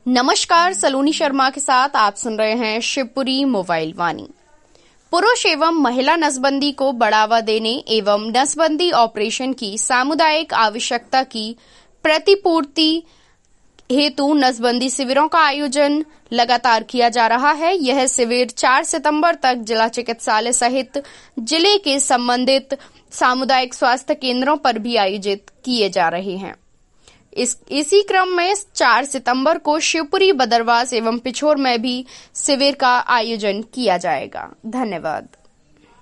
नमस्कार, सलोनी शर्मा के साथ आप सुन रहे हैं शिवपुरी मोबाइल वाणी। पुरुष एवं महिला नसबंदी को बढ़ावा देने एवं नसबंदी ऑपरेशन की सामुदायिक आवश्यकता की प्रतिपूर्ति हेतु नसबंदी शिविरों का आयोजन लगातार किया जा रहा है। यह शिविर 4 सितंबर तक जिला चिकित्सालय सहित जिले के संबंधित सामुदायिक स्वास्थ्य केंद्रों पर भी आयोजित किए जा रहे हैं। इसी क्रम में 4 सितंबर को शिवपुरी, बदरवास एवं पिछोर में भी शिविर का आयोजन किया जाएगा। धन्यवाद।